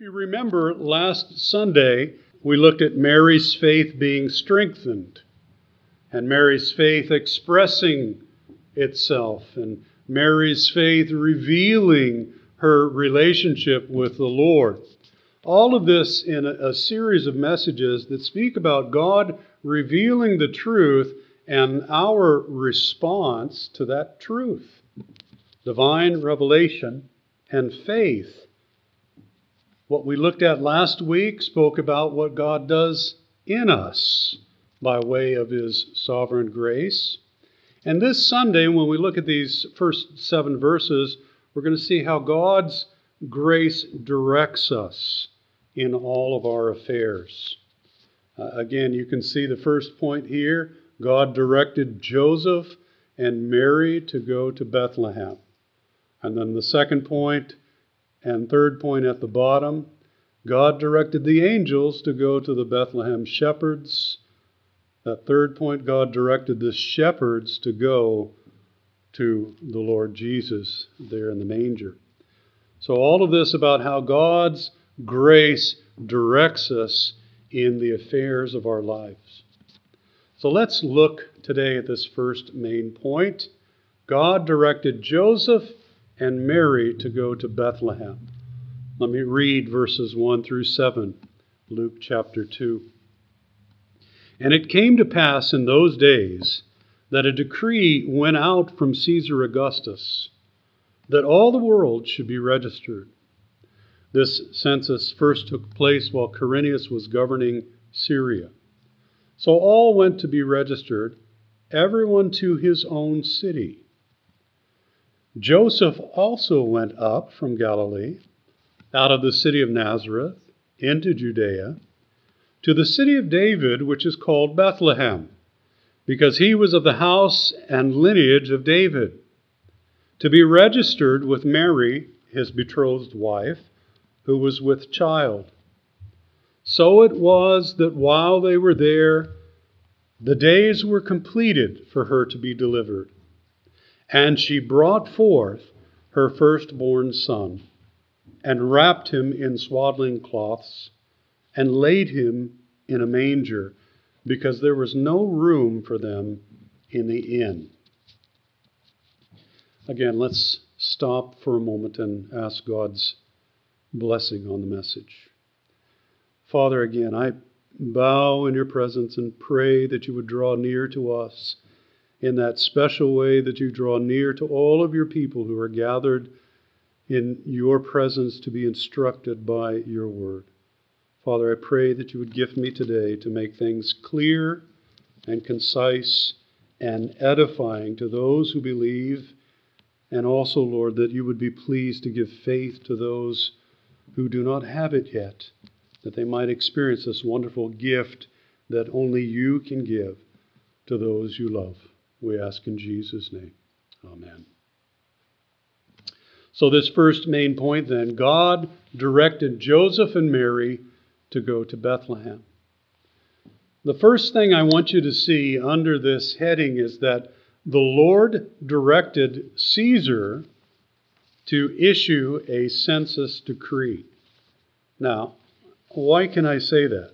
you remember, last Sunday, we looked at Mary's faith being strengthened, and Mary's faith expressing itself, and Mary's faith revealing her relationship with the Lord. All of this in a series of messages that speak about God revealing the truth and our response to that truth. Divine revelation and faith. What we looked at last week spoke about what God does in us by way of His sovereign grace. And this Sunday, when we look at these first 7 verses, we're going to see how God's grace directs us in all of our affairs. Again, you can see the first point here. God directed Joseph and Mary to go to Bethlehem. And then the second point and third point at the bottom, God directed the angels to go to the Bethlehem shepherds. That third point, God directed the shepherds to go to the Lord Jesus there in the manger. So all of this about how God's grace directs us in the affairs of our lives. So let's look today at this first main point. God directed Joseph and Mary to go to Bethlehem. Let me read verses 1 through 7, Luke chapter 2. And it came to pass in those days that a decree went out from Caesar Augustus that all the world should be registered. This census first took place while Quirinius was governing Syria. So all went to be registered, everyone to his own city. Joseph also went up from Galilee, out of the city of Nazareth, into Judea, to the city of David, which is called Bethlehem, because he was of the house and lineage of David, to be registered with Mary, his betrothed wife, who was with child. So it was that while they were there, the days were completed for her to be delivered. And she brought forth her firstborn son, and wrapped him in swaddling cloths, and laid him in a manger, because there was no room for them in the inn. Again, let's stop for a moment and ask God's blessing on the message. Father, again, I bow in your presence and pray that you would draw near to us in that special way that you draw near to all of your people who are gathered in your presence to be instructed by your word. Father, I pray that you would gift me today to make things clear and concise and edifying to those who believe, and also, Lord, that you would be pleased to give faith to those who do not have it yet, that they might experience this wonderful gift that only you can give to those you love. We ask in Jesus' name. Amen. So this first main point then, God directed Joseph and Mary to go to Bethlehem. The first thing I want you to see under this heading is that the Lord directed Caesar to issue a census decree. Now, why can I say that?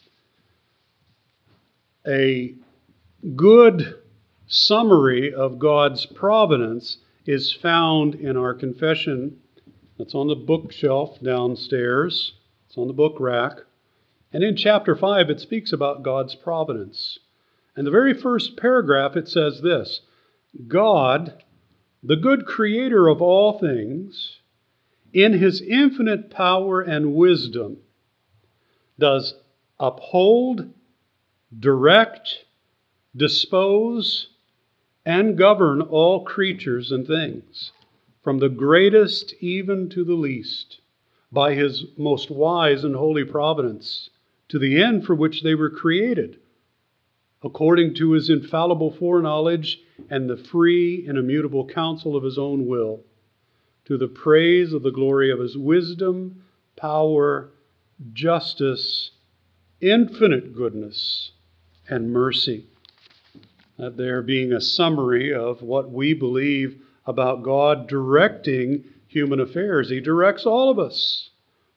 A good summary of God's providence is found in our confession. That's on the bookshelf downstairs. It's on the book rack. And in chapter 5, it speaks about God's providence. And the very first paragraph, it says this: God, the good creator of all things, in his infinite power and wisdom, does uphold, direct, dispose, and govern all creatures and things, from the greatest even to the least, by his most wise and holy providence, to the end for which they were created, according to his infallible foreknowledge and the free and immutable counsel of his own will, to the praise of the glory of his wisdom, power, justice, infinite goodness, and mercy. That there being a summary of what we believe about God directing human affairs. He directs all of us.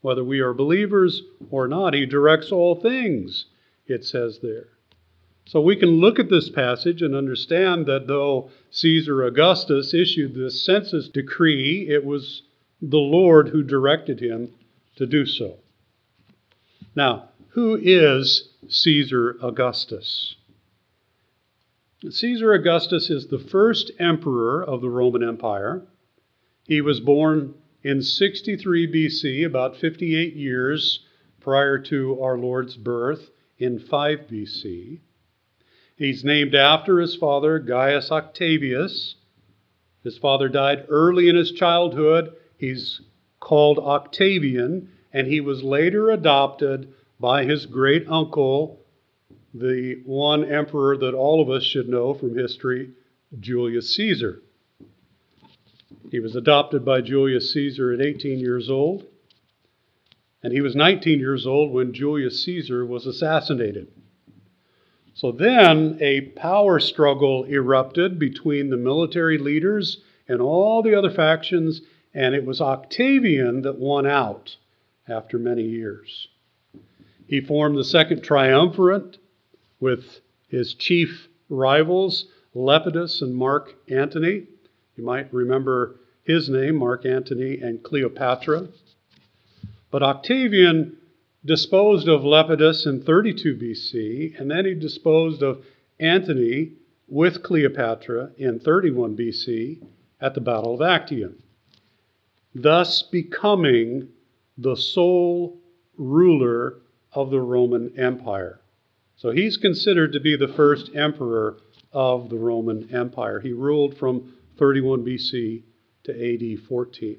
whether we are believers or not. He directs all things, it says there. So we can look at this passage and understand that though Caesar Augustus issued this census decree, it was the Lord who directed him to do so. Now, who is Caesar Augustus? Caesar Augustus is the first emperor of the Roman Empire. He was born in 63 BC, about 58 years prior to our Lord's birth in 5 BC. He's named after his father, Gaius Octavius. His father died early in his childhood. He's called Octavian, and he was later adopted by his great uncle, the one emperor that all of us should know from history, Julius Caesar. He was adopted by Julius Caesar at 18 years old, and he was 19 years old when Julius Caesar was assassinated. So then a power struggle erupted between the military leaders and all the other factions, and it was Octavian that won out after many years. He formed the Second Triumvirate with his chief rivals, Lepidus and Mark Antony. You might remember his name, Mark Antony and Cleopatra. But Octavian disposed of Lepidus in 32 BC, and then he disposed of Antony with Cleopatra in 31 BC at the Battle of Actium, thus becoming the sole ruler of the Roman Empire. So he's considered to be the first emperor of the Roman Empire. He ruled from 31 BC to AD 14.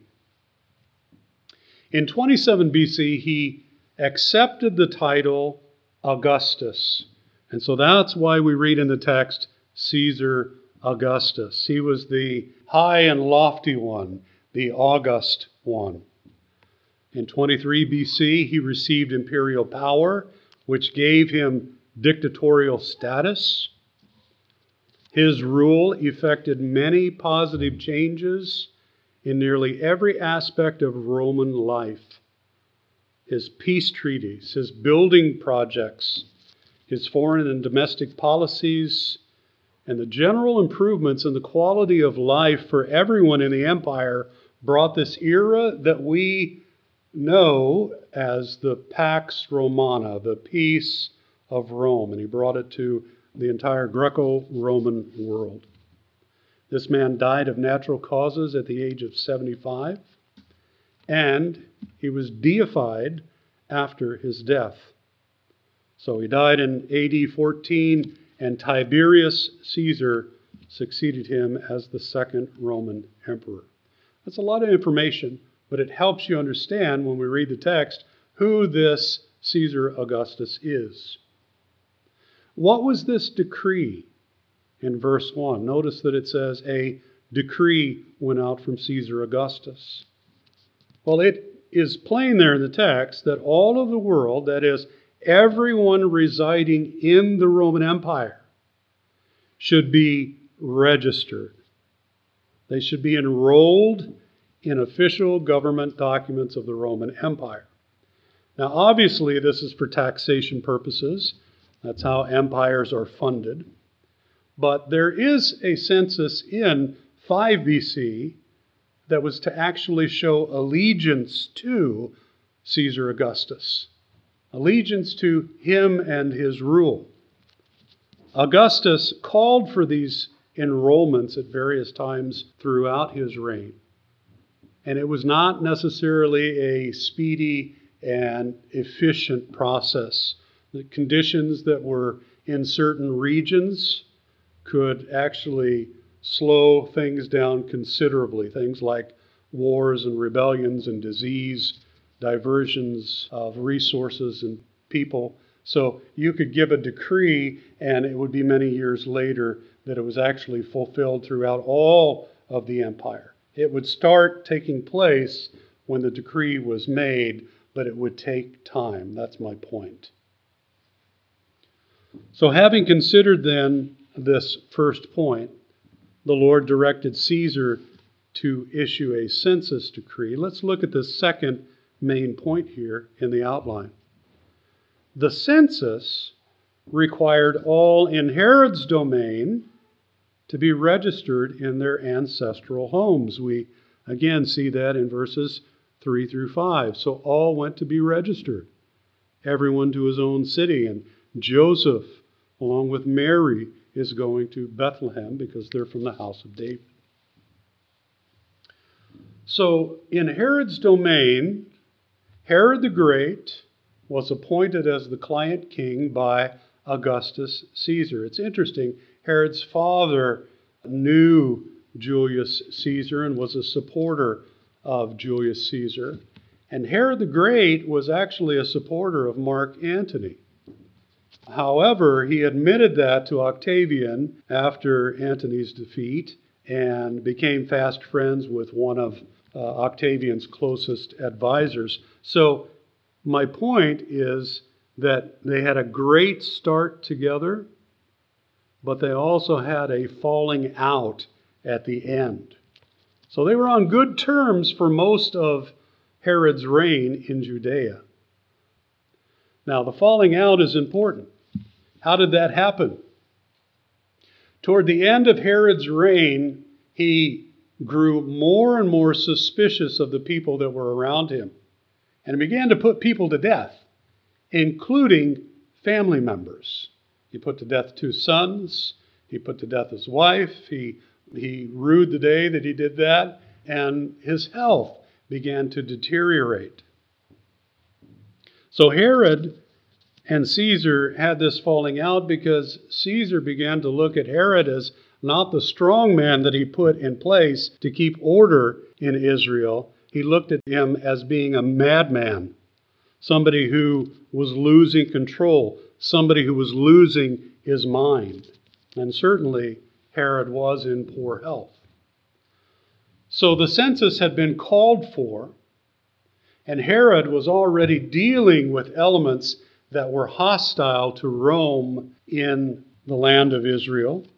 In 27 BC, he accepted the title Augustus. And so that's why we read in the text, Caesar Augustus. He was the high and lofty one, the august one. In 23 BC, he received imperial power, which gave him dictatorial status. His rule effected many positive changes in nearly every aspect of Roman life. His peace treaties, his building projects, his foreign and domestic policies, and the general improvements in the quality of life for everyone in the empire brought this era that we know as the Pax Romana, the peace of Rome, and he brought it to the entire Greco-Roman world. This man died of natural causes at the age of 75, and he was deified after his death. So he died in AD 14, and Tiberius Caesar succeeded him as the second Roman emperor. That's a lot of information, but it helps you understand when we read the text who this Caesar Augustus is. What was this decree in verse 1? Notice that it says a decree went out from Caesar Augustus. Well, it is plain there in the text that all of the world, that is, everyone residing in the Roman Empire, should be registered. They should be enrolled in official government documents of the Roman Empire. Now, obviously, this is for taxation purposes. That's how empires are funded. But there is a census in 5 BC that was to actually show allegiance to Caesar Augustus, allegiance to him and his rule. Augustus called for these enrollments at various times throughout his reign. And it was not necessarily a speedy and efficient process. The conditions that were in certain regions could actually slow things down considerably. Things like wars and rebellions and disease, diversions of resources and people. So you could give a decree and it would be many years later that it was actually fulfilled throughout all of the empire. It would start taking place when the decree was made, but it would take time. That's my point. So having considered then this first point, the Lord directed Caesar to issue a census decree. Let's look at the second main point here in the outline. The census required all in Herod's domain to be registered in their ancestral homes. We again see that in verses 3 through 5. So all went to be registered, everyone to his own city. And Joseph, along with Mary, is going to Bethlehem because they're from the house of David. So in Herod's domain, Herod the Great was appointed as the client king by Augustus Caesar. It's interesting, Herod's father knew Julius Caesar and was a supporter of Julius Caesar. And Herod the Great was actually a supporter of Mark Antony. However, he admitted that to Octavian after Antony's defeat and became fast friends with one of Octavian's closest advisors. So my point is that they had a great start together, but they also had a falling out at the end. So they were on good terms for most of Herod's reign in Judea. Now, the falling out is important. How did that happen? Toward the end of Herod's reign, he grew more and more suspicious of the people that were around him, and began to put people to death, including family members. He put to death 2 sons. He put to death his wife. He rued the day that he did that, and his health began to deteriorate. So Herod and Caesar had this falling out because Caesar began to look at Herod as not the strong man that he put in place to keep order in Israel. He looked at him as being a madman, somebody who was losing control, somebody who was losing his mind. And certainly Herod was in poor health. So the census had been called for, and Herod was already dealing with elements that were hostile to Rome in the land of Israel,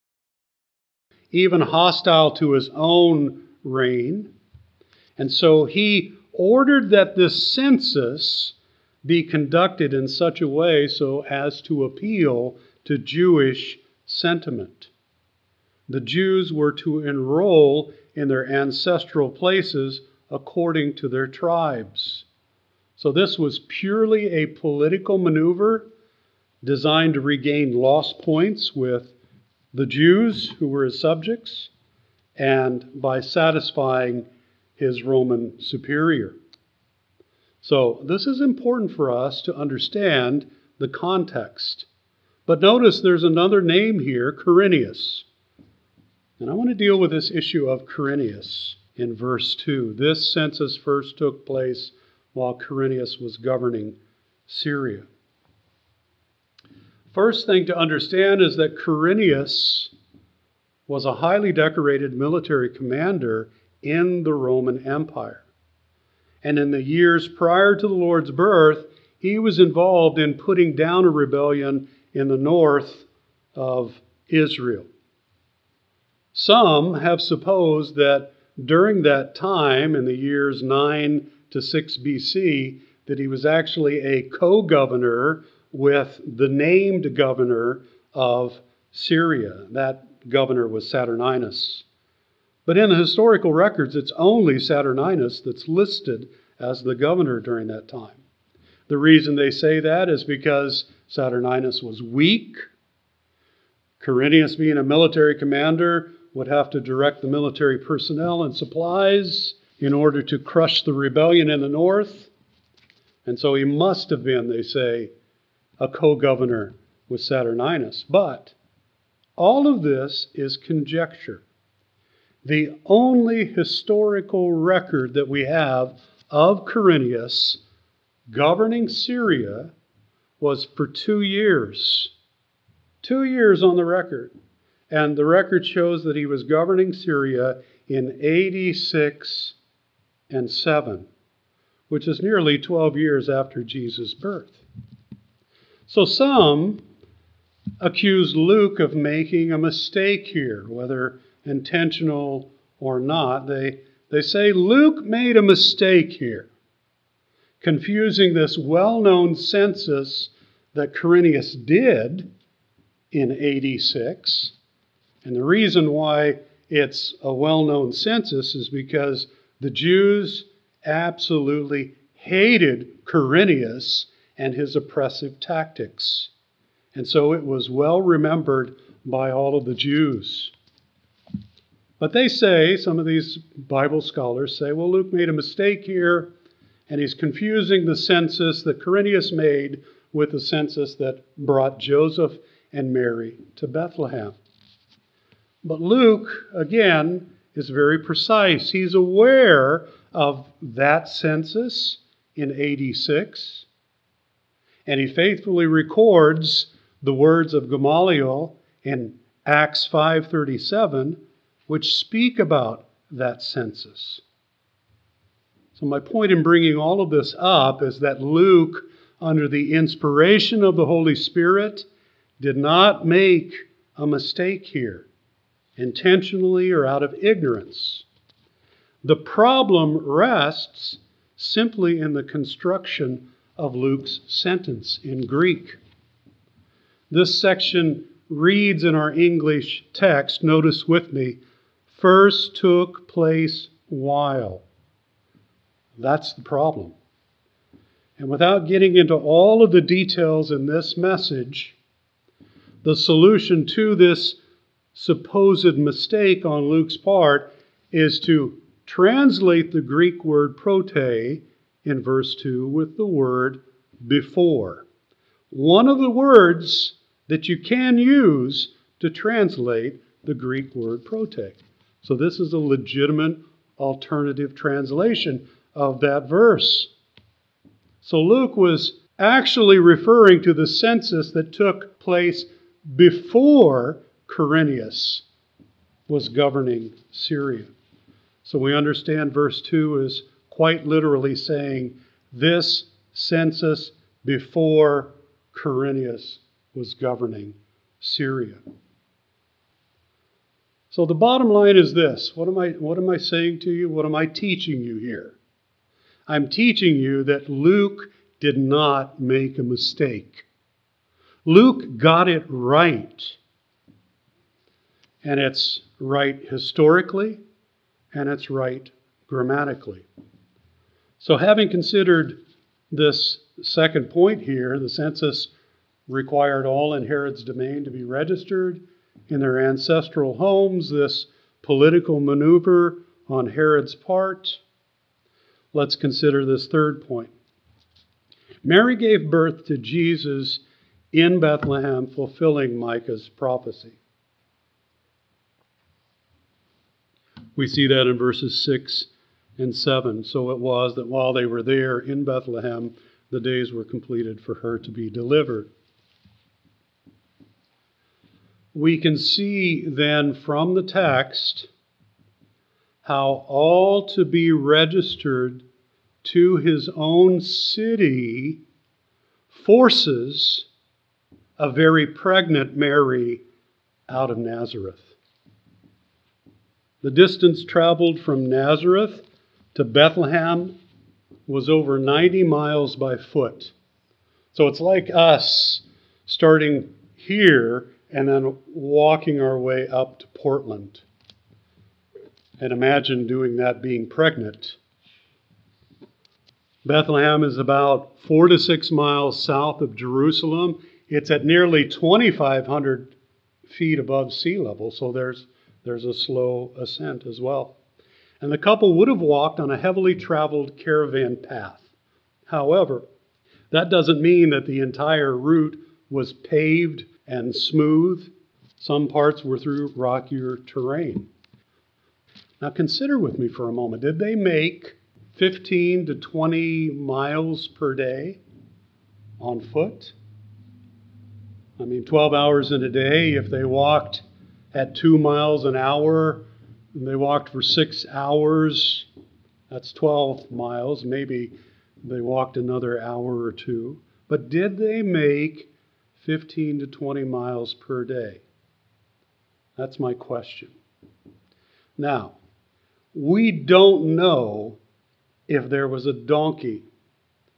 even hostile to his own reign. And so he ordered that this census be conducted in such a way so as to appeal to Jewish sentiment. The Jews were to enroll in their ancestral places according to their tribes. So this was purely a political maneuver designed to regain lost points with the Jews who were his subjects and by satisfying his Roman superior. So this is important for us to understand the context. But notice there's another name here, Quirinius. And I want to deal with this issue of Quirinius in verse 2. This census first took place while Quirinius was governing Syria. First thing to understand is that Quirinius was a highly decorated military commander in the Roman Empire. And in the years prior to the Lord's birth, he was involved in putting down a rebellion in the north of Israel. Some have supposed that during that time, in the years 9 to 6 BC, that he was actually a co-governor with the named governor of Syria. That governor was Saturninus. But in the historical records, it's only Saturninus that's listed as the governor during that time. The reason they say that is because Saturninus was weak. Quirinius, being a military commander, would have to direct the military personnel and supplies in order to crush the rebellion in the north. And so he must have been, they say, a co-governor with Saturninus. But all of this is conjecture. The only historical record that we have of Quirinius governing Syria was for 2 years. 2 years on the record. And the record shows that he was governing Syria in AD 6 and 7, which is nearly 12 years after Jesus' birth. So some accuse Luke of making a mistake here, whether intentional or not. They say Luke made a mistake here. confusing this well-known census that Quirinius did in AD 6. And the reason why it's a well-known census is because the Jews absolutely hated Quirinius and his oppressive tactics. And so it was well remembered by all of the Jews. But they say, some of these Bible scholars say, well, Luke made a mistake here, and he's confusing the census that Quirinius made with the census that brought Joseph and Mary to Bethlehem. But Luke, again, is very precise. He's aware of that census in AD 6, and he faithfully records the words of Gamaliel in Acts 5:37, which speak about that census. So my point in bringing all of this up is that Luke, under the inspiration of the Holy Spirit, did not make a mistake here, intentionally or out of ignorance. The problem rests simply in the construction of Luke's sentence in Greek. This section reads in our English text, notice with me, first took place while. That's the problem. And without getting into all of the details in this message, the solution to this supposed mistake on Luke's part is to translate the Greek word prote in verse 2 with the word before. One of the words that you can use to translate the Greek word prote. So this is a legitimate alternative translation of that verse. So Luke was actually referring to the census that took place before Quirinius was governing Syria. So we understand verse 2 is quite literally saying this census before Quirinius was governing Syria. So the bottom line is this. What am I saying to you? What am I teaching you here? I'm teaching you that Luke did not make a mistake. Luke got it right. And it's right historically, and it's right grammatically. So having considered this second point here, the census required all in Herod's domain to be registered in their ancestral homes, this political maneuver on Herod's part. Let's consider this third point. Mary gave birth to Jesus in Bethlehem, fulfilling Micah's prophecy. We see that in verses 6 and 7. So it was that while they were there in Bethlehem, the days were completed for her to be delivered. We can see then from the text how all to be registered to his own city forces a very pregnant Mary out of Nazareth. The distance traveled from Nazareth to Bethlehem was over 90 miles by foot. So it's like us starting here and then walking our way up to Portland. And imagine doing that being pregnant. Bethlehem is about 4 to 6 miles south of Jerusalem. It's at nearly 2,500 feet above sea level, so there's a slow ascent as well. And the couple would have walked on a heavily traveled caravan path. However, that doesn't mean that the entire route was paved and smooth. Some parts were through rockier terrain. Now consider with me for a moment. Did they make 15 to 20 miles per day on foot? 12 hours in a day. If they walked at 2 miles an hour, and they walked for 6 hours, that's 12 miles. Maybe they walked another hour or two. But did they make 15 to 20 miles per day? That's my question. Now, we don't know if there was a donkey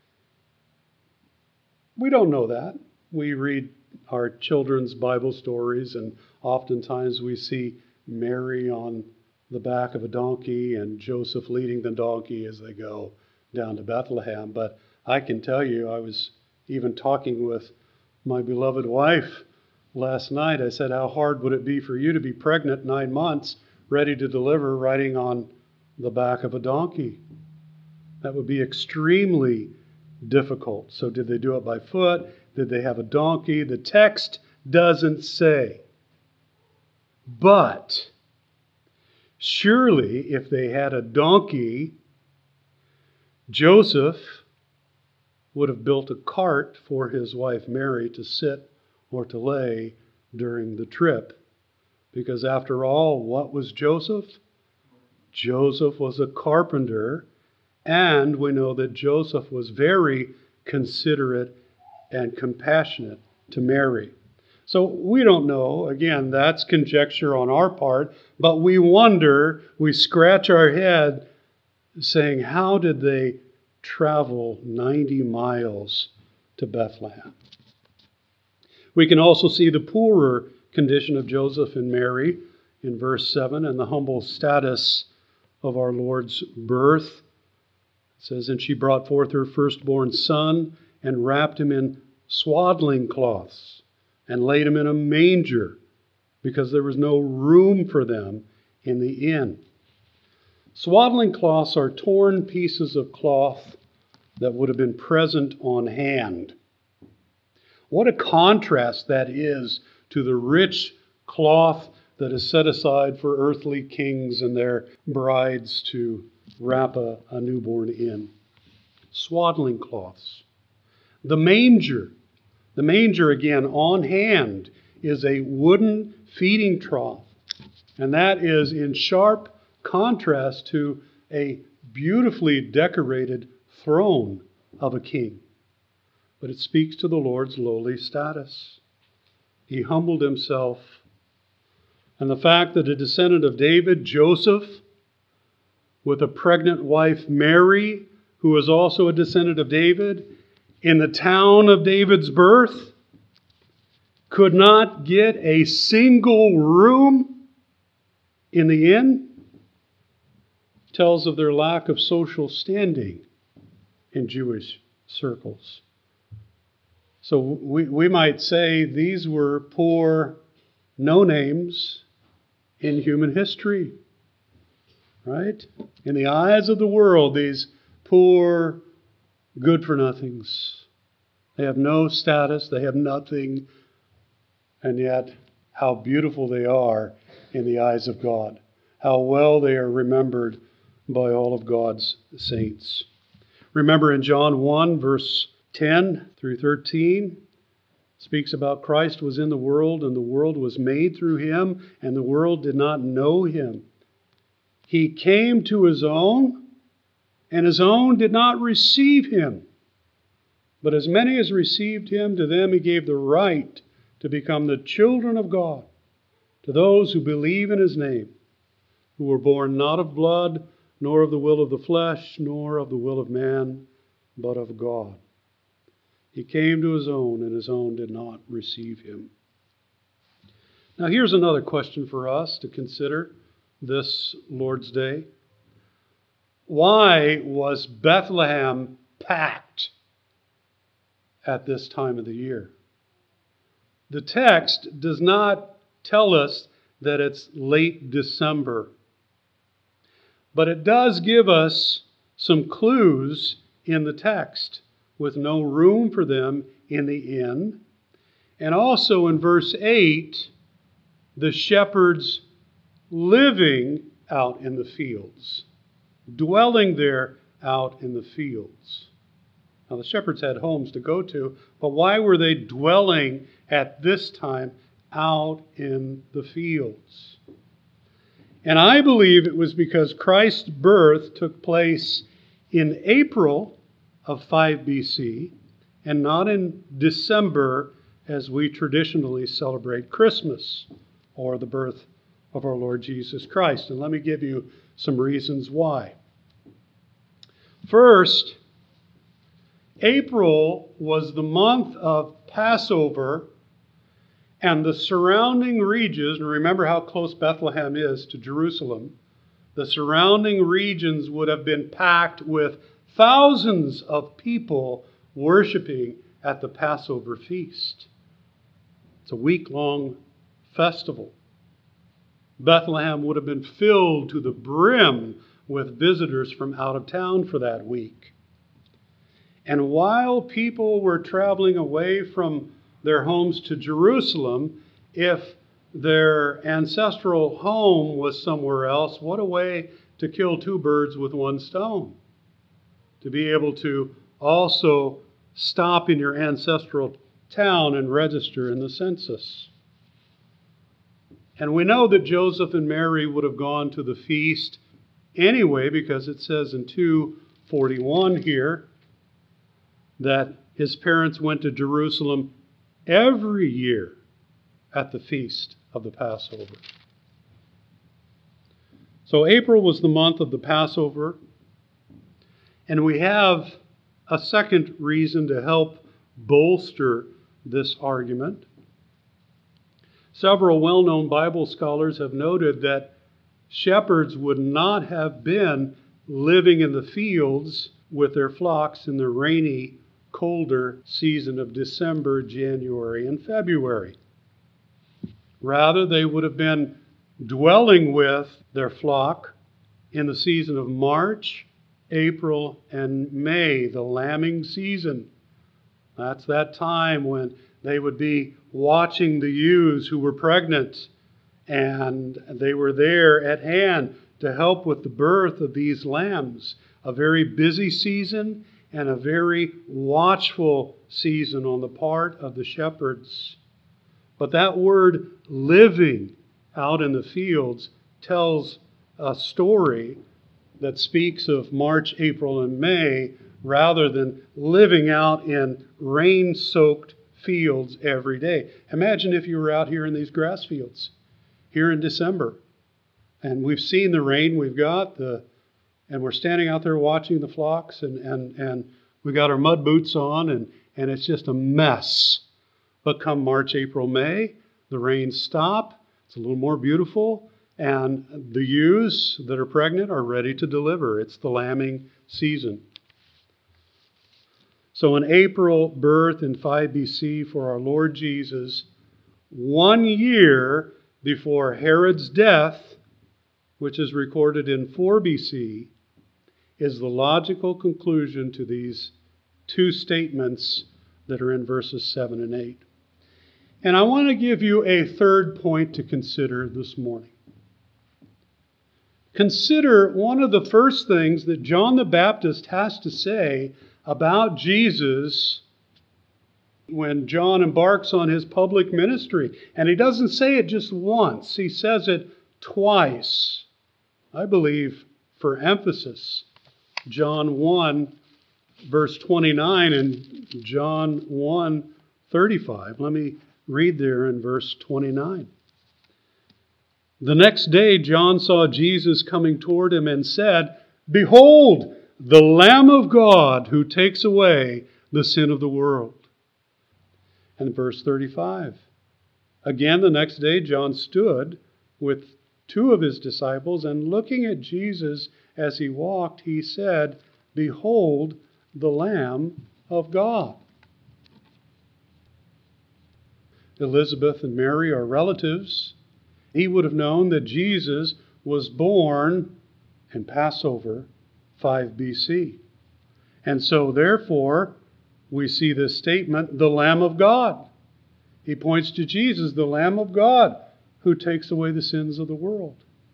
We don't know that. We read our children's Bible stories, and oftentimes we see Mary on the back of a donkey and Joseph leading the donkey as they go down to Bethlehem. But I can tell you, I was even talking with my beloved wife last night. I said, how hard would it be for you to be pregnant 9 months, ready to deliver, riding on the back of a donkey? That would be extremely difficult. So did they do it by foot? Did they have a donkey? The text doesn't say. But surely if they had a donkey, Joseph would have built a cart for his wife Mary to sit or to lay during the trip. Because after all, what was Joseph? Joseph was a carpenter, and we know that Joseph was very considerate and compassionate to Mary. So we don't know. Again, that's conjecture on our part, but we wonder, we scratch our head saying, how did they travel 90 miles to Bethlehem? We can also see the poorer condition of Joseph and Mary in verse 7 and the humble status of our Lord's birth. It says, and she brought forth her firstborn son and wrapped him in swaddling cloths and laid him in a manger because there was no room for them in the inn. Swaddling cloths are torn pieces of cloth that would have been present on hand. What a contrast that is to the rich cloth that is set aside for earthly kings and their brides to wrap a newborn in. Swaddling cloths. The manger again on hand is a wooden feeding trough, and that is in sharp contrast to a beautifully decorated throne of a king. But it speaks to the Lord's lowly status. He humbled himself. And the fact that a descendant of David, Joseph, with a pregnant wife, Mary, who is also a descendant of David, in the town of David's birth, could not get a single room in the inn, tells of their lack of social standing in Jewish circles. So we might say these were poor no-names in human history, right? In the eyes of the world, these poor good-for-nothings. They have no status, they have nothing, and yet how beautiful they are in the eyes of God. How well they are remembered by all of God's saints. Remember in John 1, verse 10 through 13, speaks about Christ was in the world, and the world was made through him, and the world did not know him. He came to his own, and his own did not receive him. But as many as received him, to them he gave the right to become the children of God, to those who believe in his name, who were born not of blood, nor of the will of the flesh, nor of the will of man, but of God. He came to his own, and his own did not receive him. Now here's another question for us to consider this Lord's Day. Why was Bethlehem packed at this time of the year? The text does not tell us that it's late December, but it does give us some clues in the text, with no room for them in the inn. And also in verse 8, the shepherds living out in the fields, dwelling there out in the fields. Now the shepherds had homes to go to, but why were they dwelling at this time out in the fields? And I believe it was because Christ's birth took place in April of 5 BC and not in December as we traditionally celebrate Christmas or the birth of our Lord Jesus Christ. And let me give you some reasons why. First, April was the month of Passover, and the surrounding regions, and remember how close Bethlehem is to Jerusalem, the surrounding regions would have been packed with thousands of people worshiping at the Passover feast. It's a week-long festival. Bethlehem would have been filled to the brim with visitors from out of town for that week. And while people were traveling away from their homes to Jerusalem, if their ancestral home was somewhere else, what a way to kill two birds with one stone. To be able to also stop in your ancestral town and register in the census. And we know that Joseph and Mary would have gone to the feast anyway, because it says in 2:41 here that his parents went to Jerusalem every year at the feast of the Passover. So April was the month of the Passover, and we have a second reason to help bolster this argument. Several well-known Bible scholars have noted that shepherds would not have been living in the fields with their flocks in the rainy, colder season of December, January, and February. Rather, they would have been dwelling with their flock in the season of March, April, and May, the lambing season. That's that time when they would be watching the ewes who were pregnant, and they were there at hand to help with the birth of these lambs. A very busy season and a very watchful season on the part of the shepherds. But that word living out in the fields tells a story that speaks of March, April, and May rather than living out in rain-soaked fields every day. Imagine if you were out here in these grass fields here in December, and we've seen the rain we've got, and we're standing out there watching the flocks, and we got our mud boots on, and it's just a mess. But come March, April, May, the rains stop. It's a little more beautiful, and the ewes that are pregnant are ready to deliver. It's the lambing season. So an April birth in 5 BC for our Lord Jesus, 1 year before Herod's death, which is recorded in 4 BC, is the logical conclusion to these two statements that are in verses 7 and 8. And I want to give you a third point to consider this morning. Consider one of the first things that John the Baptist has to say about Jesus when John embarks on his public ministry. And he doesn't say it just once. He says it twice. I believe for emphasis. John 1, verse 29 and John 1, 35. Let me read there in verse 29. The next day John saw Jesus coming toward him and said, "Behold, the Lamb of God who takes away the sin of the world." And verse 35. Again the next day John stood with 2 of his disciples, and looking at Jesus as he walked, he said, "Behold, the Lamb of God." Elizabeth and Mary are relatives. He would have known that Jesus was born in Passover 5 BC. And so therefore, we see this statement, the Lamb of God. He points to Jesus, the Lamb of God, who takes away the sins of the world.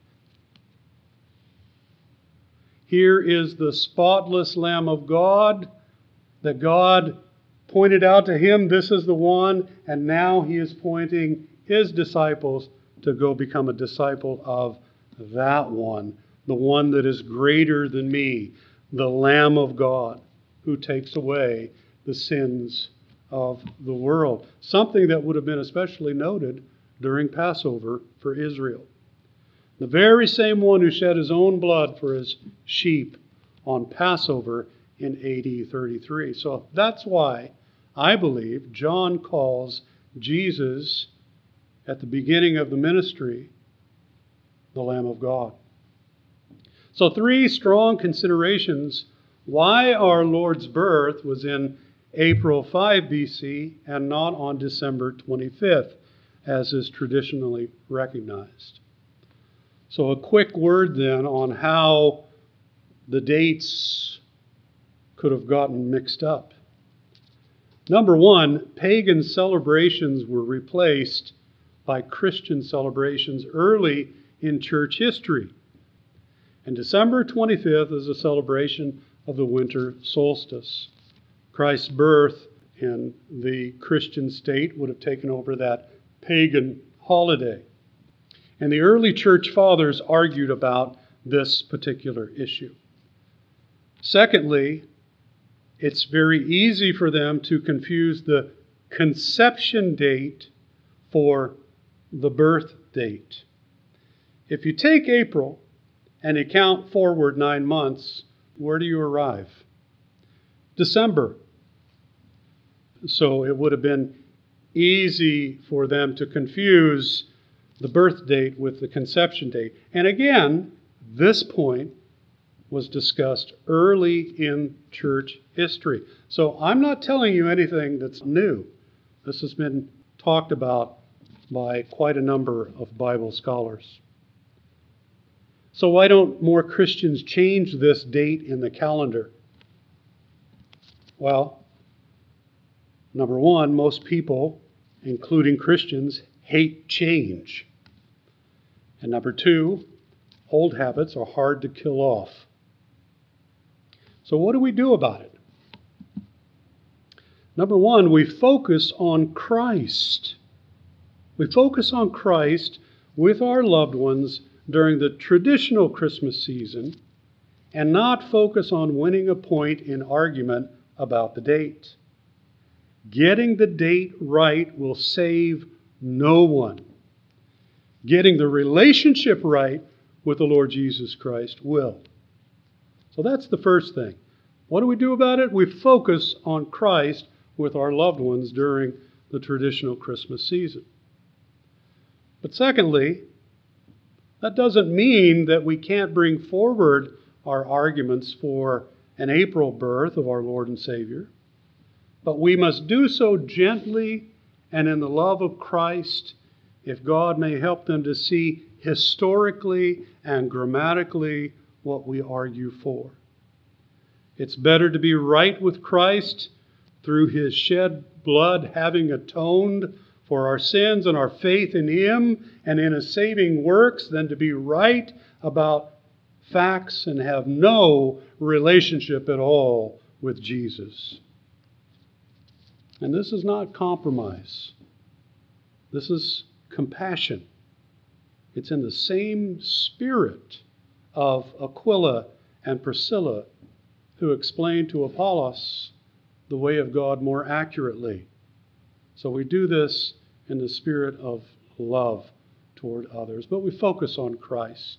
Here is the spotless Lamb of God that God pointed out to him, this is the one, and now he is pointing his disciples to go become a disciple of that one, the one that is greater than me, the Lamb of God who takes away the sins of the world. Something that would have been especially noted during Passover for Israel. The very same one who shed his own blood for his sheep on Passover in AD 33. So that's why I believe John calls Jesus at the beginning of the ministry the Lamb of God. So 3 strong considerations why our Lord's birth was in April 5 BC and not on December 25th, as is traditionally recognized. So a quick word then on how the dates could have gotten mixed up. Number one, pagan celebrations were replaced by Christian celebrations early in church history. And December 25th is a celebration of the winter solstice. Christ's birth in the Christian state would have taken over that pagan holiday. And the early church fathers argued about this particular issue. Secondly, it's very easy for them to confuse the conception date for the birth date. If you take April and you count forward 9 months, where do you arrive? December. So it would have been easy for them to confuse the birth date with the conception date. And again, this point was discussed early in church history. So I'm not telling you anything that's new. This has been talked about by quite a number of Bible scholars. So why don't more Christians change this date in the calendar? Well, number one, most people, including Christians, hate change. And number two, old habits are hard to kill off. So what do we do about it? Number one, we focus on Christ. We focus on Christ with our loved ones during the traditional Christmas season and not focus on winning a point in argument about the date. Getting the date right will save no one. Getting the relationship right with the Lord Jesus Christ will. So that's the first thing. What do we do about it? We focus on Christ with our loved ones during the traditional Christmas season. But secondly, that doesn't mean that we can't bring forward our arguments for an April birth of our Lord and Savior. But we must do so gently and in the love of Christ, if God may help them to see historically and grammatically what we argue for. It's better to be right with Christ through His shed blood, having atoned for our sins and our faith in Him and in His saving works, than to be right about facts and have no relationship at all with Jesus. And this is not compromise. This is compassion. It's in the same spirit of Aquila and Priscilla, who explained to Apollos the way of God more accurately. So we do this in the spirit of love toward others, but we focus on Christ.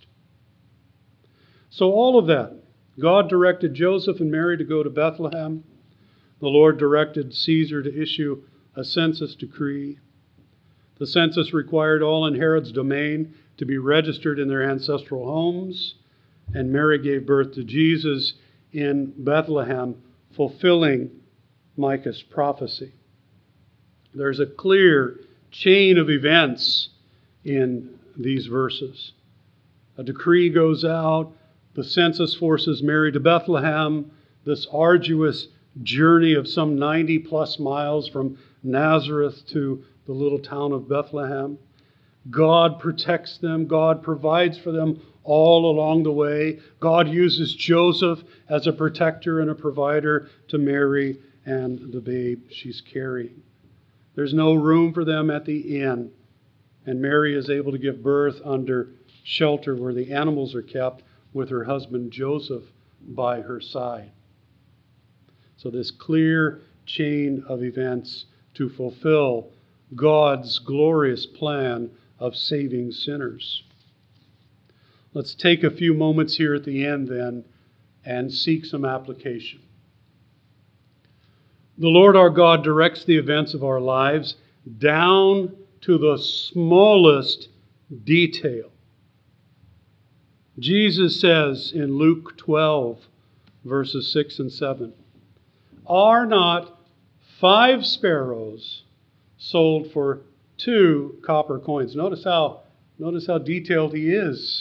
So all of that, God directed Joseph and Mary to go to Bethlehem. The Lord directed Caesar to issue a census decree. The census required all in Herod's domain to be registered in their ancestral homes, and Mary gave birth to Jesus in Bethlehem, fulfilling Micah's prophecy. There's a clear chain of events in these verses. A decree goes out, the census forces Mary to Bethlehem, this arduous journey of some 90 plus miles from Nazareth to the little town of Bethlehem. God protects them. God provides for them all along the way. God uses Joseph as a protector and a provider to Mary and the babe she's carrying. There's no room for them at the inn, and Mary is able to give birth under shelter where the animals are kept, with her husband Joseph by her side. So this clear chain of events to fulfill God's glorious plan of saving sinners. Let's take a few moments here at the end then and seek some application. The Lord our God directs the events of our lives down to the smallest detail. Jesus says in Luke 12, verses 6 and 7, "Are not 5 sparrows sold for 2 copper coins?" Notice how detailed he is.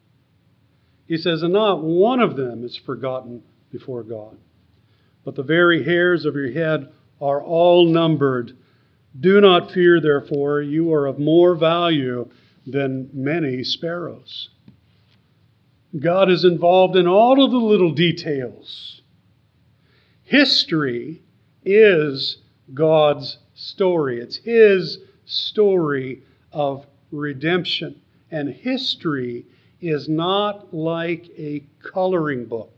He says, "And not one of them is forgotten before God. But the very hairs of your head are all numbered. Do not fear, therefore, you are of more value than many sparrows." God is involved in all of the little details. History is God's story. It's His story of redemption. And history is not like a coloring book.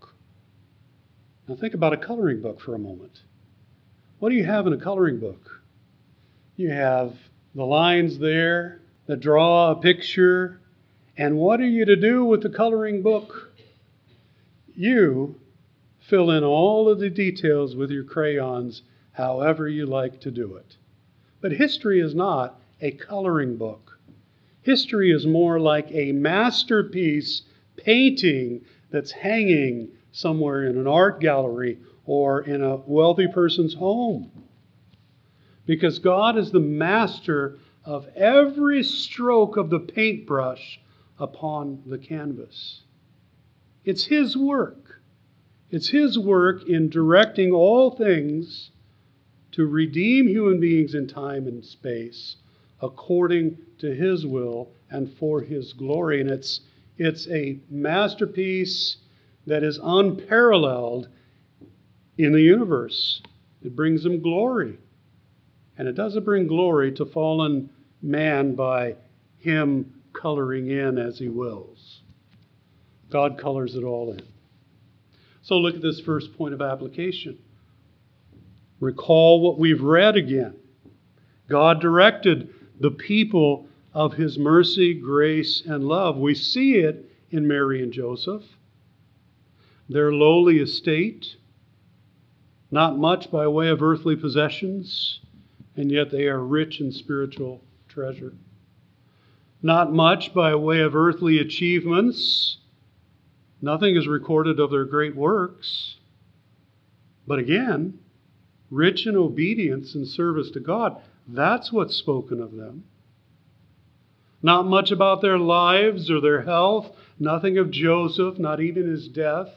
Now think about a coloring book for a moment. What do you have in a coloring book? You have the lines there that draw a picture. And what are you to do with the coloring book? You fill in all of the details with your crayons however you like to do it. But history is not a coloring book. History is more like a masterpiece painting that's hanging somewhere in an art gallery or in a wealthy person's home. Because God is the master of every stroke of the paintbrush upon the canvas. It's His work. It's His work in directing all things to redeem human beings in time and space according to His will and for His glory. And it's a masterpiece that is unparalleled in the universe. It brings Him glory. And it doesn't bring glory to fallen man by him coloring in as he wills. God colors it all in. So look at this first point of application. Recall what we've read again. God directed the people of His mercy, grace, and love. We see it in Mary and Joseph. Their lowly estate, not much by way of earthly possessions, and yet they are rich in spiritual treasure. Not much by way of earthly achievements. Nothing is recorded of their great works. But again, rich in obedience and service to God. That's what's spoken of them. Not much about their lives or their health. Nothing of Joseph, not even his death.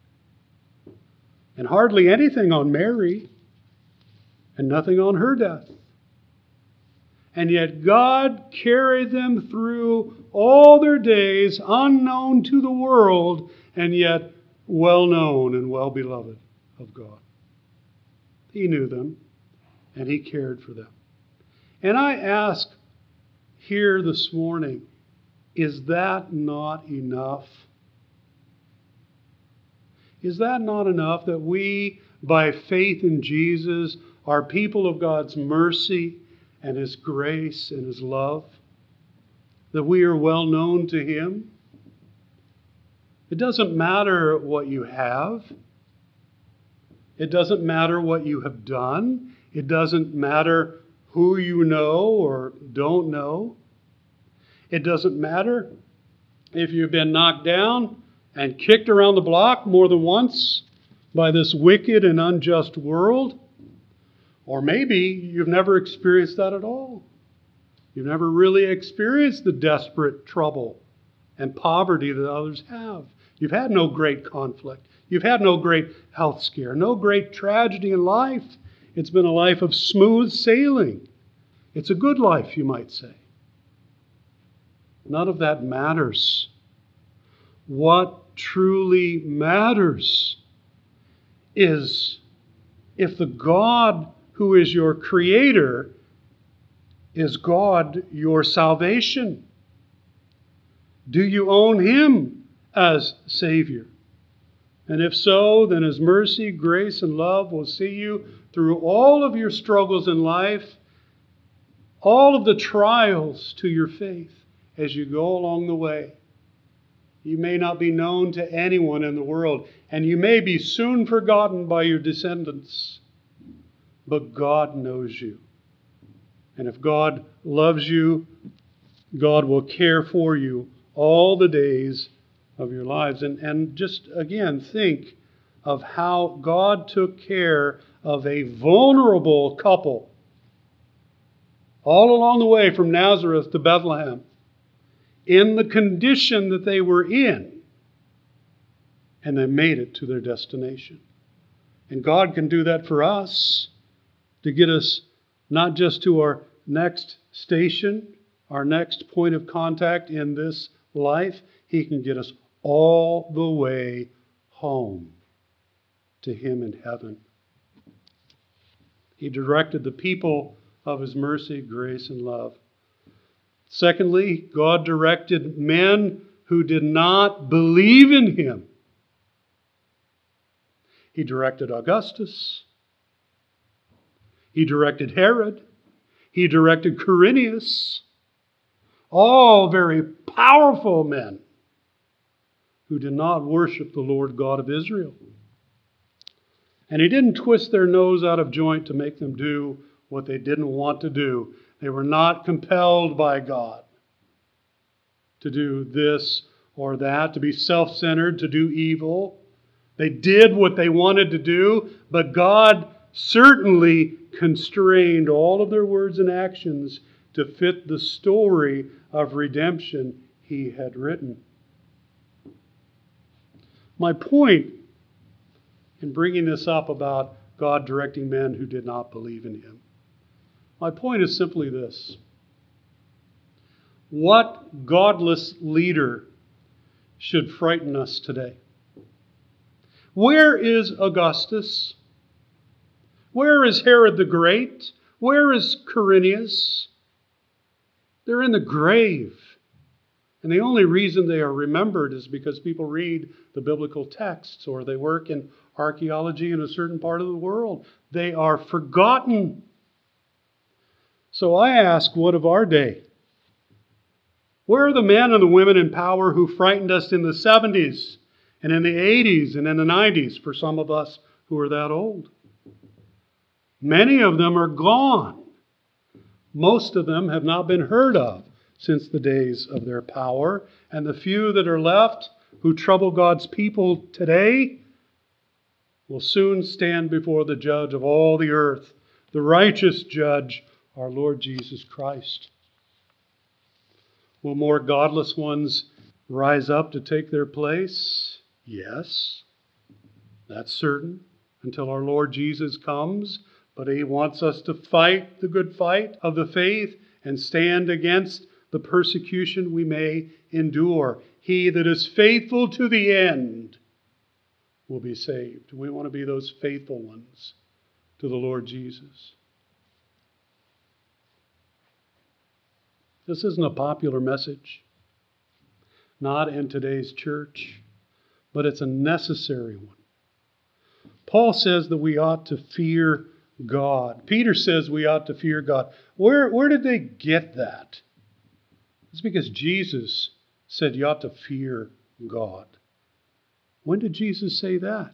And hardly anything on Mary. And nothing on her death. And yet God carried them through all their days, unknown to the world, and yet well known and well beloved of God. He knew them, and He cared for them. And I ask here this morning, is that not enough? Is that not enough that we, by faith in Jesus, are people of God's mercy and His grace and His love? That we are well known to Him? It doesn't matter what you have. It doesn't matter what you have done. It doesn't matter who you know or don't know. It doesn't matter if you've been knocked down and kicked around the block more than once by this wicked and unjust world. Or maybe you've never experienced that at all. You've never really experienced the desperate trouble and poverty that others have. You've had no great conflict. You've had no great health scare, no great tragedy in life. It's been a life of smooth sailing. It's a good life, you might say. None of that matters. What truly matters is if the God who is your Creator is God your salvation. Do you own Him as Savior? And if so, then His mercy, grace, and love will see you through all of your struggles in life, all of the trials to your faith as you go along the way. You may not be known to anyone in the world, and you may be soon forgotten by your descendants. but God knows you. And if God loves you, God will care for you all the days of your lives. And just again, think of how God took care of a vulnerable couple all along the way from Nazareth to Bethlehem in the condition that they were in. And they made it to their destination. And God can do that for us to get us not just to our next station, our next point of contact in this life. He can get us all the way home to Him in heaven. He directed the people of His mercy, grace, and love. Secondly, God directed men who did not believe in Him. He directed Augustus. He directed Herod. He directed Quirinius. All very powerful men who did not worship the Lord God of Israel. And He didn't twist their nose out of joint to make them do what they didn't want to do. They were not compelled by God to do this or that, to be self-centered, to do evil. They did what they wanted to do, but God certainly constrained all of their words and actions to fit the story of redemption He had written. My point in bringing this up about God directing men who did not believe in Him, my point is simply this. What godless leader should frighten us today? Where is Augustus? Where is Herod the Great? Where is Quirinius? They're in the grave. And the only reason they are remembered is because people read the biblical texts or they work in archaeology in a certain part of the world. They are forgotten. So I ask, what of our day? Where are the men and the women in power who frightened us in the 70s and in the 80s and in the 90s for some of us who are that old? Many of them are gone. Most of them have not been heard of since the days of their power. And the few that are left who trouble God's people today will soon stand before the judge of all the earth, the righteous judge, our Lord Jesus Christ. Will more godless ones rise up to take their place? Yes, that's certain, until our Lord Jesus comes. But He wants us to fight the good fight of the faith and stand against the persecution we may endure. He that is faithful to the end will be saved. We want to be those faithful ones to the Lord Jesus. This isn't a popular message, not in today's church, but it's a necessary one. Paul says that we ought to fear God. Peter says we ought to fear God. Where did they get that? It's because Jesus said you ought to fear God. When did Jesus say that?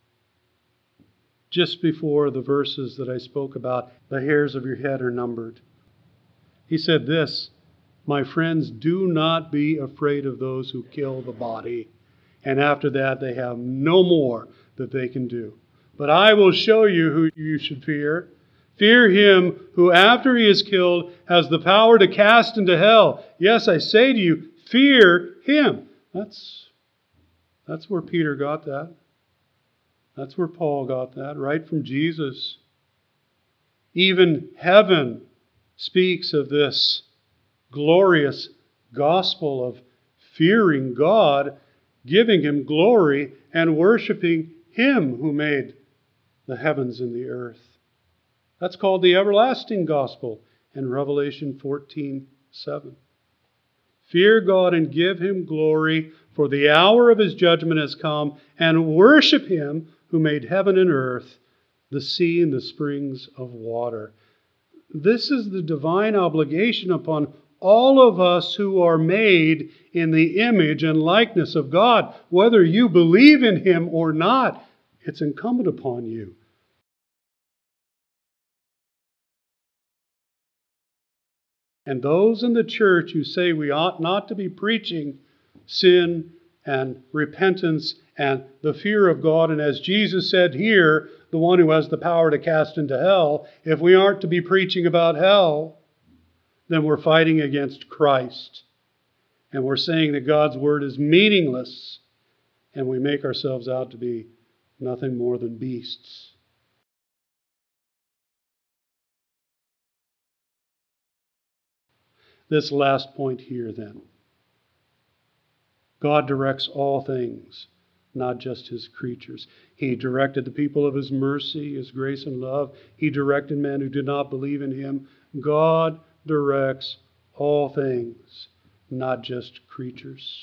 Just before the verses that I spoke about, the hairs of your head are numbered. He said this, my friends, do not be afraid of those who kill the body. And after that, they have no more that they can do. But I will show you who you should fear. Fear Him who, after He is killed, has the power to cast into hell. Yes, I say to you, fear Him. That's where Peter got that. That's where Paul got that, right from Jesus. Even heaven speaks of this glorious gospel of fearing God, giving Him glory, and worshiping Him who made the heavens and the earth. That's called the everlasting gospel in Revelation 14:7. Fear God and give Him glory, for the hour of His judgment has come, and worship Him who made heaven and earth, the sea and the springs of water. This is the divine obligation upon all of us who are made in the image and likeness of God. Whether you believe in Him or not, it's incumbent upon you And those in the church who say we ought not to be preaching sin and repentance and the fear of God, and as Jesus said here, the one who has the power to cast into hell, if we aren't to be preaching about hell, then we're fighting against Christ. And we're saying that God's word is meaningless, and we make ourselves out to be nothing more than beasts. This last point here, then. God directs all things, not just his creatures. He directed the people of his mercy, his grace and love. He directed men who did not believe in him. God directs all things, not just creatures.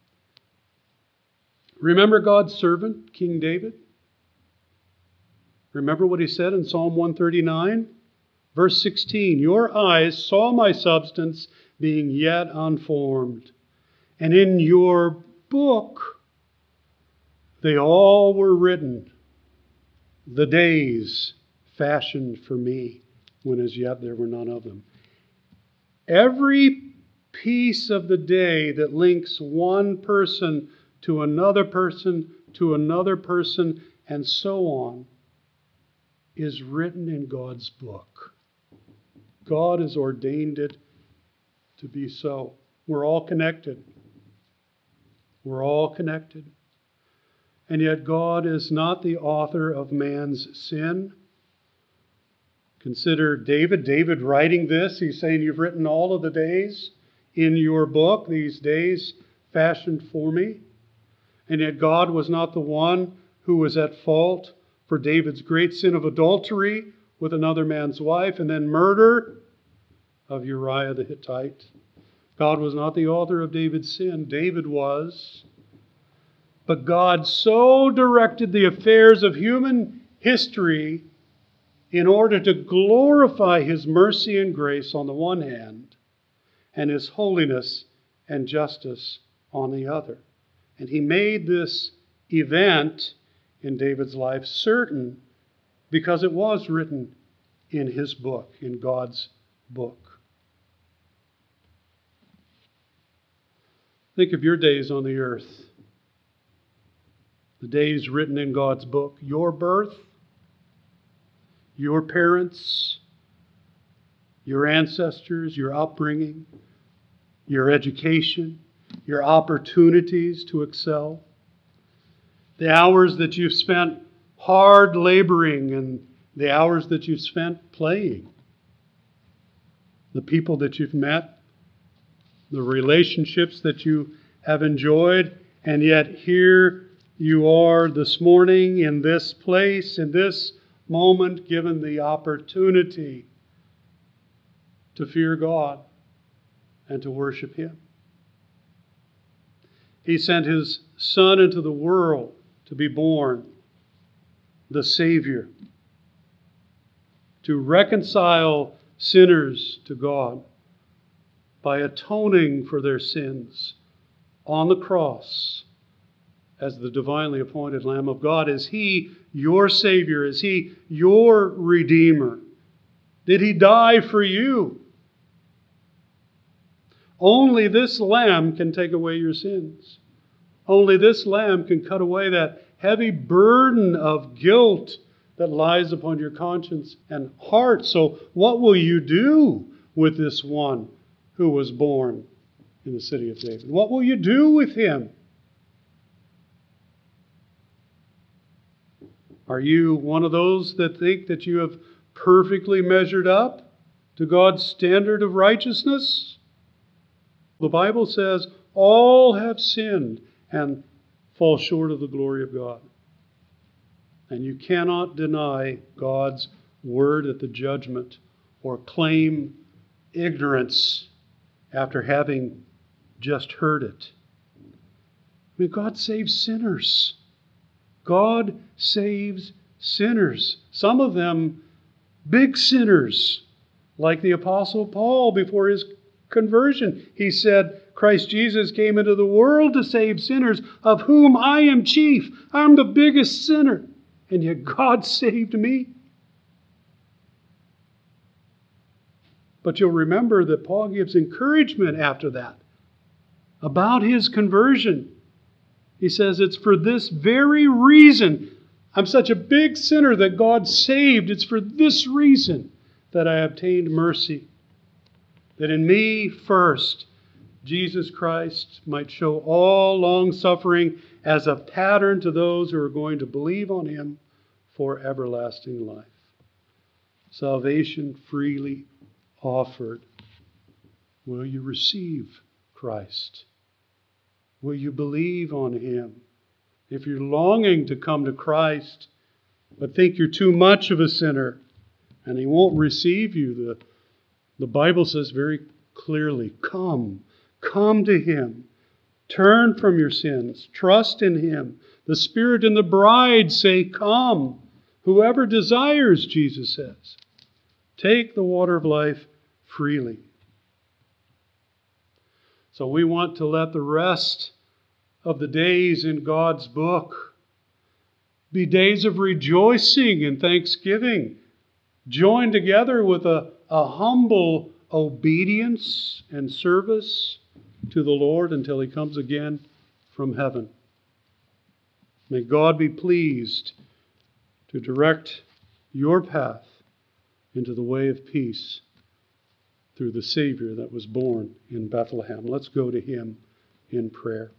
Remember God's servant, King David? Remember what he said in Psalm 139? Verse 16, your eyes saw my substance being yet unformed, and in your book they all were written, the days fashioned for me, when as yet there were none of them. Every piece of the day that links one person to another person, to another person, and so on, is written in God's book. God has ordained it to be so. We're all connected. We're all connected. And yet God is not the author of man's sin. Consider David. David writing this, he's saying, you've written all of the days in your book, these days fashioned for me. And yet God was not the one who was at fault for David's great sin of adultery with another man's wife and then murder of Uriah the Hittite. God was not the author of David's sin. David was. But God so directed the affairs of human history in order to glorify his mercy and grace on the one hand, and his holiness and justice on the other. And he made this event in David's life certain because it was written in his book, in God's book. Think of your days on the earth. The days written in God's book. Your birth, your parents, your ancestors, your upbringing, your education, your opportunities to excel, the hours that you've spent hard laboring and the hours that you've spent playing, the people that you've met, the relationships that you have enjoyed, and yet here you are this morning in this place, in this moment, given the opportunity to fear God and to worship him. He sent his Son into the world to be born, the Savior, to reconcile sinners to God by atoning for their sins on the cross as the divinely appointed Lamb of God. Is he your Savior? Is he your Redeemer? Did he die for you? Only this Lamb can take away your sins. Only this Lamb can cut away that heavy burden of guilt that lies upon your conscience and heart. So what will you do with this one who was born in the city of David? What will you do with him? Are you one of those that think that you have perfectly measured up to God's standard of righteousness? The Bible says all have sinned and fall short of the glory of God. And you cannot deny God's word at the judgment or claim ignorance after having just heard it. I mean, God saves sinners. God saves sinners. Some of them big sinners, like the Apostle Paul before his conversion. He said, Christ Jesus came into the world to save sinners, of whom I am chief. I'm the biggest sinner. And yet God saved me. But you'll remember that Paul gives encouragement after that about his conversion. He says, it's for this very reason. I'm such a big sinner that God saved. It's for this reason that I obtained mercy. That in me first, Jesus Christ might show all long-suffering as a pattern to those who are going to believe on Him for everlasting life. Salvation freely offered. Will you receive Christ? Will you believe on Him? If you're longing to come to Christ, but think you're too much of a sinner and He won't receive you, the Bible says very clearly, come to Him. Turn from your sins. Trust in Him. The Spirit and the bride say, come. Whoever desires, Jesus says, take the water of life freely. So we want to let the rest of the days in God's book be days of rejoicing and thanksgiving, joined together with a humble obedience and service to the Lord until He comes again from heaven. May God be pleased to direct your path into the way of peace through the Savior that was born in Bethlehem. Let's go to Him in prayer.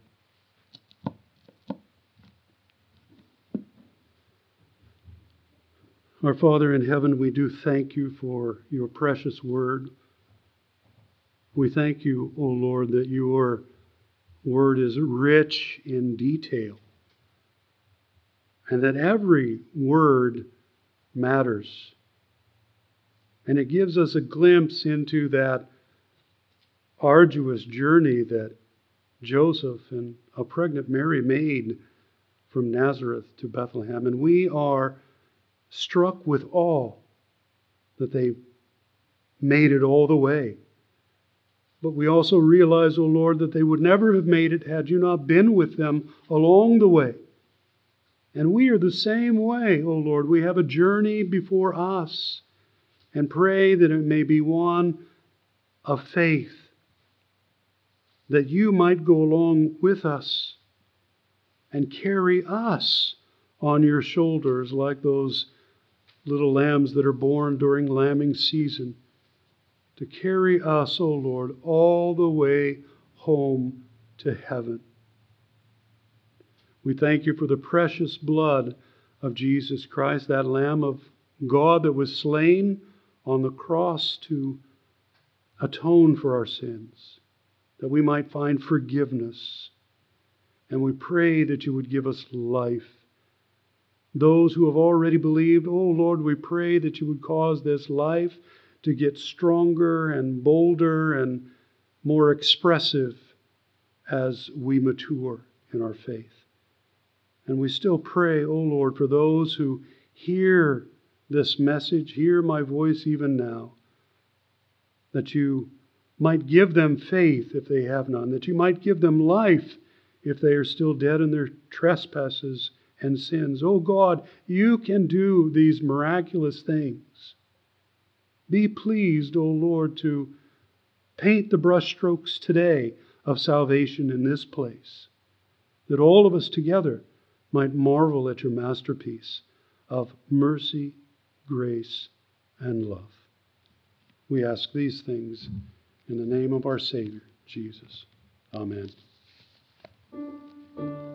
Our Father in heaven, we do thank You for Your precious word. We thank You, O Lord, that Your word is rich in detail and that every word matters. And it gives us a glimpse into that arduous journey that Joseph and a pregnant Mary made from Nazareth to Bethlehem. And we are struck with awe that they made it all the way. But we also realize, O Lord, that they would never have made it had You not been with them along the way. And we are the same way, O Lord. We have a journey before us, and pray that it may be one of faith, that You might go along with us and carry us on Your shoulders like those little lambs that are born during lambing season, to carry us, O Lord, all the way home to heaven. We thank You for the precious blood of Jesus Christ, that Lamb of God that was slain on the cross to atone for our sins, that we might find forgiveness. And we pray that You would give us life. Those who have already believed, oh Lord, we pray that You would cause this life to get stronger and bolder and more expressive as we mature in our faith. And we still pray, oh Lord, for those who hear this message, hear my voice even now, that You might give them faith if they have none, that You might give them life if they are still dead in their trespasses and sins. Oh God, You can do these miraculous things. Be pleased, O Lord, to paint the brushstrokes today of salvation in this place, that all of us together might marvel at Your masterpiece of mercy, grace, and love. We ask these things in the name of our Savior, Jesus. Amen.